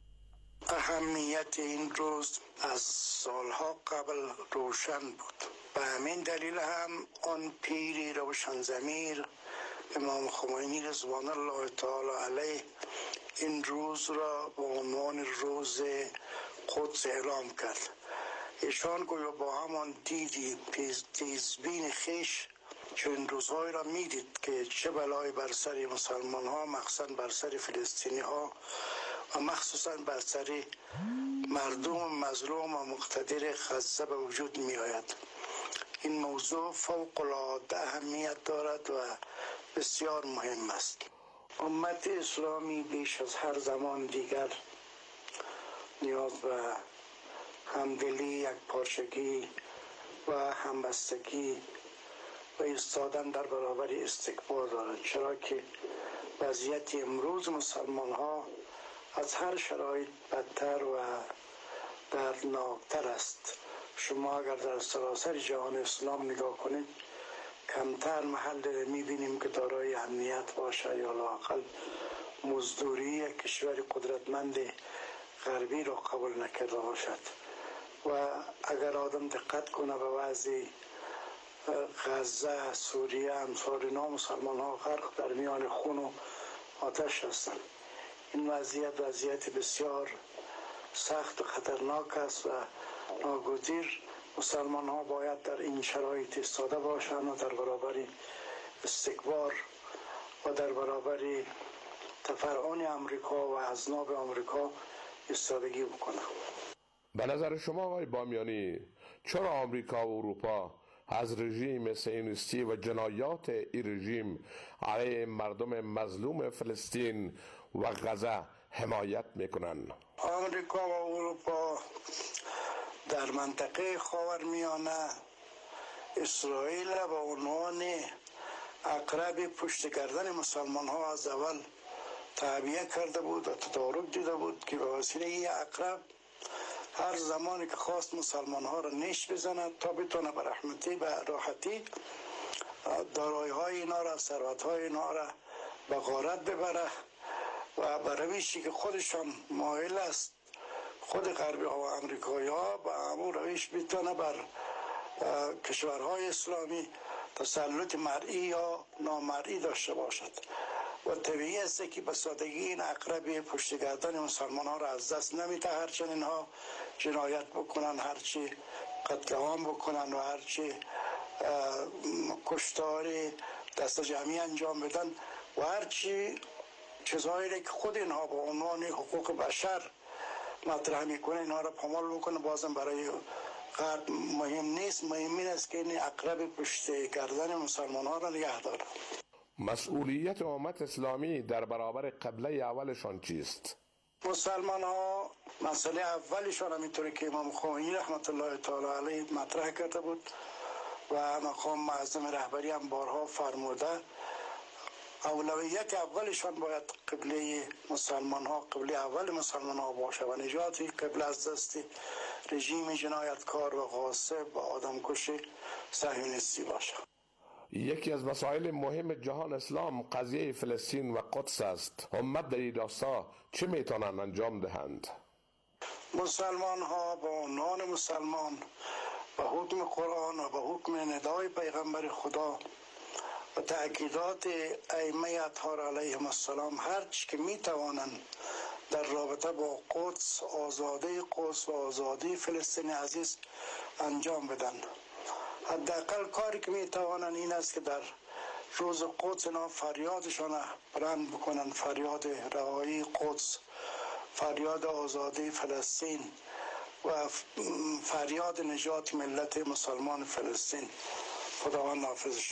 S12: اهمیت این روز از سالها قبل روشن بود. به همین دلیل هم آن پیر روشن ضمیر امام خمینی رضوان الله تعالی علیه این روز را به عنوان روز قدس اعلام کرد. ایشان گویا با همان دیدی تیزبین خیش چون روزهای را میدید که چه بلای بر سر مسلمان ها مخصوصا بر سر فلسطینی ها و مخصوصا بر سر مردم مظلوم و مقتدر غزه به وجود می آید. این موضوع فوق العاده اهمیت دارد و بسیار مهم است. امت اسلامی بیش از هر زمان دیگر نیاز به همدلی، یک پارچگی و همبستگی و ایستادن در برابر استکبار دارند، چرا که وضعیت امروز مسلمان ها از هر شرایط بدتر و دردناکتر است. شما اگر در سراسر جهان اسلام نگاه کنید کمتر محل میبینیم که دارای امنیت باشه یا لااقل مزدوری کشور قدرتمند غربی را قبول نکرده باشد. و اگر آدم دقت کنه به وضع غزه، سوریه، امثال اینا، مسلمان ها غرق در میان خون و آتش هستند. این وضعیت وضعیت بسیار سخت و خطرناک است و ناگزیر مسلمان ها باید در این شرایط ایستاده باشند و در برابر استکبار و در برابر تفرعون امریکا و اذناب امریکا ایستادگی بکنند.
S13: به نظر شما آقای بامیانی چرا آمریکا و اروپا از رژیم صهیونیستی و جنایات این رژیم علیه مردم مظلوم فلسطین و غزه حمایت میکنند؟
S12: آمریکا و اروپا در منطقه خاورمیانه اسرائیل به عنوان عقرب پشت گردن مسلمان ها از اول تعبیه کرده بود و تدارک دیده بود که به وسیله این عقرب هر زمانی که خواست مسلمان ها را نیش بزند تا بتونه به رحمتی به راحتی دارایی های اینا را، ثروت های اینا را به غارت ببره و به روشی که خودشان مایل است خود غربی ها و امریکایی ها به همون روش بتونه بر کشورهای اسلامی تسلط مرئی یا نامرئی داشته باشد. و طبیعی است که به سادگی این عقرب پشت گردن مسلمان ها را از دست نمیده، هرچند اینها جنایت بکنن، هرچی قتل عام بکنن و هرچی کشتار دست جمعی انجام بدن و هرچی چیزهایی که خود اینها به عنوان حقوق بشر مطرح میکنه اینها را پامال بکنه، بازم برای غرب مهم نیست. مهم این است که این عقرب پشت گردن مسلمان ها را نگه داره.
S13: مسئولیت امت اسلامی در برابر قبله اولشان چیست؟
S12: مسلمان ها مسئله اولشان همینطوری که امام خمینی رحمت الله تعالی علیه مطرح کرده بود و مقام معظم رهبری هم بارها فرموده، اولویت اولشان باید قبله مسلمان ها، قبله اول مسلمان ها باشه و نجات قبله از دست رژیم جنایتکار و غاصب و آدمکش صهیونیستی باشه.
S13: یکی از مسائل مهم جهان اسلام قضیه فلسطین و قدس است. امت در این راستا چه میتونن انجام دهند؟
S12: مسلمان ها با عنوان مسلمان به حکم قرآن و به حکم ندای پیغمبر خدا و تأکیدات ائمه اطهار علیهم السلام هر چی که میتوانند در رابطه با قدس، آزادی قدس و آزادی فلسطین عزیز انجام بدن. حداقل کاری که میتوانند این است که در روز قدس اینا فریادشان بلند بکنن، فریاد رهایی قدس، فریاد آزادی فلسطین و فریاد نجات ملت مسلمان فلسطین. خداوند حافظش.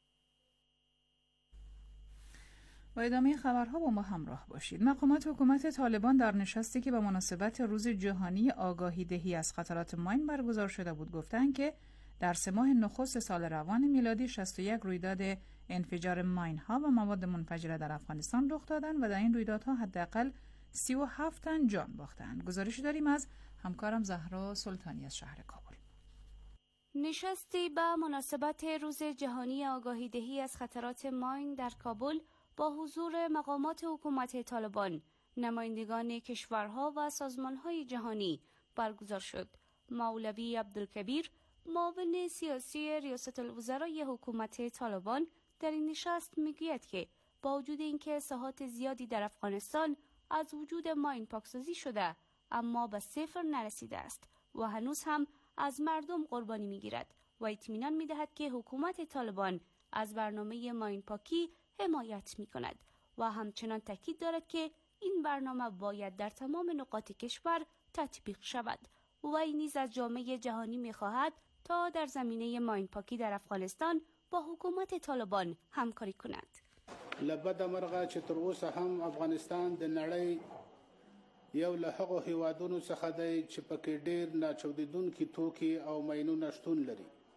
S10: با ادامه خبرها با ما همراه باشید. مقامات حکومت طالبان در نشستی که به مناسبت روز جهانی آگاهی دهی از خطرات ماین برگزار شده بود گفتند که در سه ماه نخست سال روان میلادی شصت و یک رویداد انفجار ماین ها و مواد منفجره در افغانستان رخ دادند و در این رویدادها حداقل سی و هفت تن جان باختند. گزارشی داریم از همکارم زهرا سلطانی از شهر کابل.
S14: نشستی به مناسبت روز جهانی آگاهی دهی از خطرات ماین در کابل با حضور مقامات حکومت طالبان، نمایندگان کشورها و سازمانهای جهانی برگزار شد. مولوی عبدالکبیر، معاون سیاسی ریاست الوزرای حکومت طالبان، در این نشست میگوید که با وجود اینکه ساحات زیادی در افغانستان از وجود ماین پاکسازی شده اما به صفر نرسیده است و هنوز هم از مردم قربانی میگیرد و اطمینان میدهد که حکومت طالبان از برنامه ماین پاکی حمایت میکند و همچنان تاکید دارد که این برنامه باید در تمام نقاط کشور تطبیق شود و این نیز از جامعه جهانی میخواهد تا در زمینه ماین پاکی در افغانستان با حکومت طالبان همکاری کند.
S15: لبد مرغه چې تر اوسه هم افغانستان د نړۍ یو له هغو هیوادونو څخه دی چې پکې ډېر ناچاودېدونکي توکي او ماینونه شتون لري.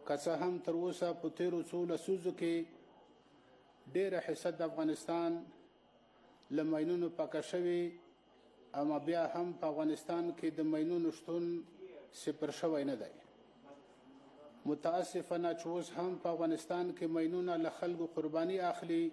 S15: که څه هم تر اوسه په تیرو څو لسیزو کې ډېره حصه د افغانستان له ماینونو پاکه شوې، اما بیا هم په افغانستان کې د ماینونو شتون صفر شوی نه دی. متاسفانه چې اوس هم په افغانستان کې ماینونه له خلکو قربانی اخلي.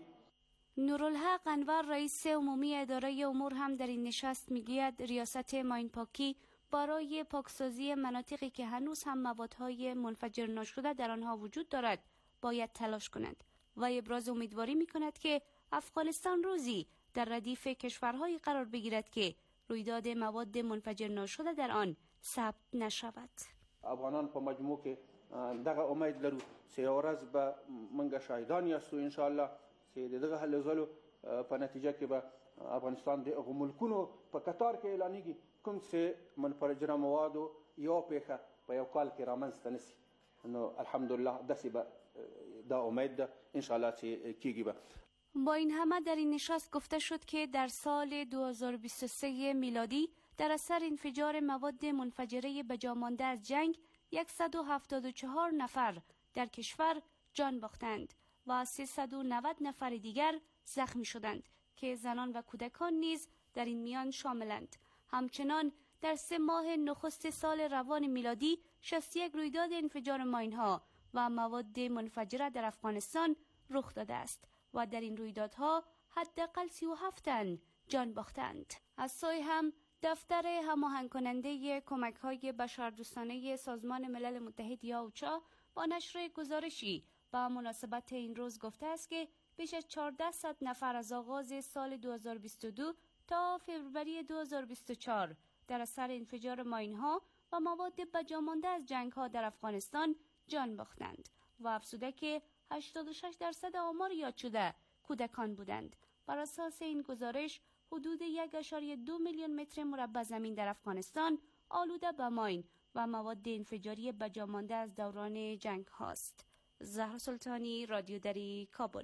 S14: نورالحق انور رئیس عمومی اداره امور هم در این نشست میگوید ریاست ماین پاکی برای پاکسازی مناطقی که هنوز هم موادهای منفجر نشده در آنها وجود دارد باید تلاش کند و ابراز امیدواری میکند که افغانستان روزی در ردیف کشورهایی قرار بگیرد که رویداد مواد منفجر نشده در آن ثبت نشود.
S16: افغانان په مجموع کې دغه امید لرو چې یو ورځ به موږ شاهدان یاستو ان شاء الله چې دغه هلې ځلو په نتیجه کې به افغانستان د هغو ملکونو په قطار کې اعلانیږي کوم چې منفجره موادو یو پیښه په یو کال کې رامنځته نشي. نو الحمدلله داسې به دا امید ده ان شاء الله چې کیږي. به
S14: با این همه در این نشست گفته شد که در سال دو هزار و بیست و سه میلادی در اثر انفجار مواد منفجره بجا مانده از جنگ صد و هفتاد و چهار نفر در کشور جان باختند و سیصد و نود نفر دیگر زخمی شدند که زنان و کودکان نیز در این میان شاملند. همچنان در سه ماه نخست سال روان میلادی شصت و یک رویداد انفجار ماین‌ها و مواد منفجره در افغانستان رخ داده است و در این رویدادها حداقل سی و هفت تن جان باختند. از سوی هم دفتر هماهنگ کننده کمک‌های بشردوستانه سازمان ملل متحد یا اوچا با نشر گزارشی با مناسبت این روز گفته است که بیش از چهارصد نفر از آغاز سال دو هزار و بیست و دو تا فوریه دو هزار و بیست و چهار در اثر انفجار ماین‌ها و مواد بجامانده از جنگ‌ها در افغانستان جان باختند و افزوده که هشتاد و شش درصد آمار یاد شده کودکان بودند. بر اساس این گزارش حدود یک ممیز دو میلیون متر مربع زمین در افغانستان آلوده به ماین و مواد انفجاری بجامانده از دوران جنگ هاست. زهرا سلطانی، رادیو دری، کابل.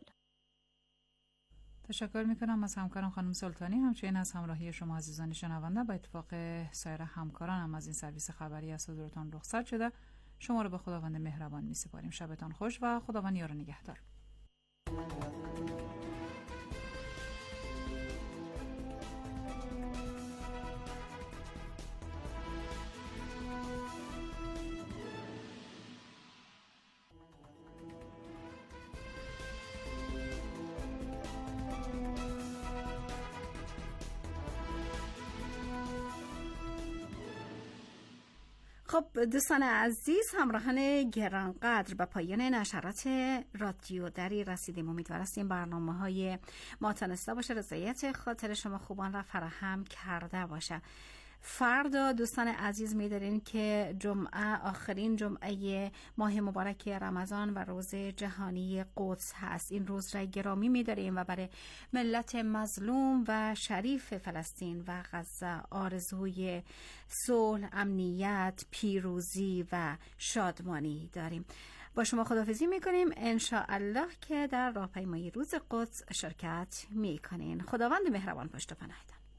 S10: تشکر میکنم از همکارم خانم سلطانی، همچنین از همراهی شما عزیزان شنونده. با اتفاق سایر همکارانم از این سرویس خبری از حضورتان رخصت شده. شما رو به خداوند مهربان میسپاریم. شبتان خوش و خداوند یار و نگهدار.
S3: خب دوستان عزیز، همراهان گرانقدر، به پایان نشرات رادیو دری رسیدیم. امیدوار هستیم برنامه های ما تانسته باشه رضایت خاطر شما خوبان را فراهم کرده باشه. فردا دوستان عزیز می‌دارین که جمعه آخرین جمعه ماه مبارک رمضان و روز جهانی قدس هست. این روز را گرامی می‌داریم و برای ملت مظلوم و شریف فلسطین و غزه آرزوی صلح، امنیت، پیروزی و شادمانی داریم. با شما خداحافظی می‌کنیم، ان شاء الله که در راهپیمایی روز قدس شرکت می‌کنین. خداوند مهربان پشت و پناهتان.